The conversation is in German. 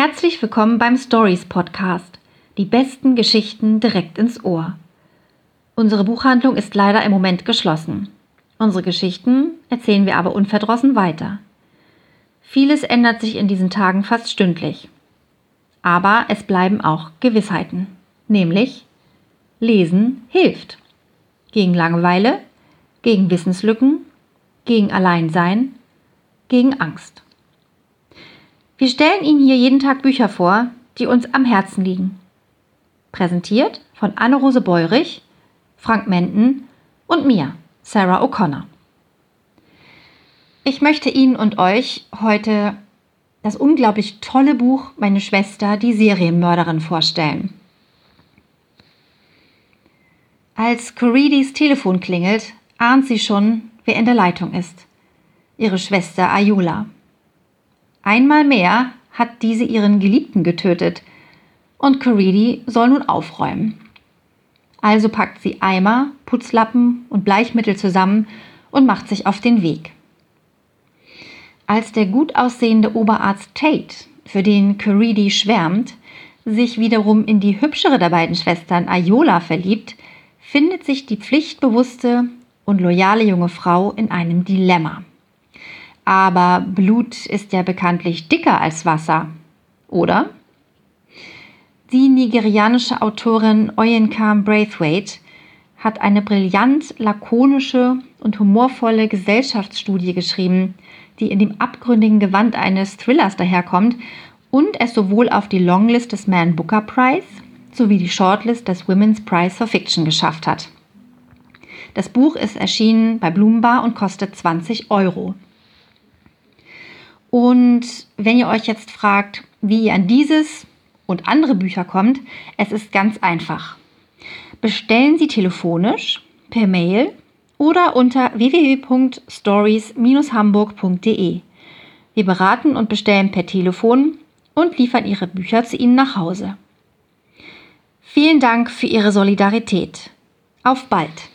Herzlich willkommen beim Stories Podcast. Die besten Geschichten direkt ins Ohr. Unsere Buchhandlung ist leider im Moment geschlossen. Unsere Geschichten erzählen wir aber unverdrossen weiter. Vieles ändert sich in diesen Tagen fast stündlich. Aber es bleiben auch Gewissheiten. Nämlich, Lesen hilft. Gegen Langeweile, gegen Wissenslücken, gegen Alleinsein, gegen Angst. Wir stellen Ihnen hier jeden Tag Bücher vor, die uns am Herzen liegen. Präsentiert von Anne-Rose Beurich, Frank Menden und mir, Sarah O'Connor. Ich möchte Ihnen und euch heute das unglaublich tolle Buch Meine Schwester, die Serienmörderin vorstellen. Als Coridis Telefon klingelt, ahnt sie schon, wer in der Leitung ist. Ihre Schwester Ayoola. Einmal mehr hat diese ihren Geliebten getötet und Coridi soll nun aufräumen. Also packt sie Eimer, Putzlappen und Bleichmittel zusammen und macht sich auf den Weg. Als der gut aussehende Oberarzt Tate, für den Coridi schwärmt, sich wiederum in die hübschere der beiden Schwestern Ayoola verliebt, findet sich die pflichtbewusste und loyale junge Frau in einem Dilemma. Aber Blut ist ja bekanntlich dicker als Wasser, oder? Die nigerianische Autorin Oyinkan Braithwaite hat eine brillant lakonische und humorvolle Gesellschaftsstudie geschrieben, die in dem abgründigen Gewand eines Thrillers daherkommt und es sowohl auf die Longlist des Man Booker Prize sowie die Shortlist des Women's Prize for Fiction geschafft hat. Das Buch ist erschienen bei Bloombar und kostet 20 €. Und wenn ihr euch jetzt fragt, wie ihr an dieses und andere Bücher kommt, es ist ganz einfach. Bestellen Sie telefonisch, per Mail oder unter www.stories-hamburg.de. Wir beraten und bestellen per Telefon und liefern Ihre Bücher zu Ihnen nach Hause. Vielen Dank für Ihre Solidarität. Auf bald!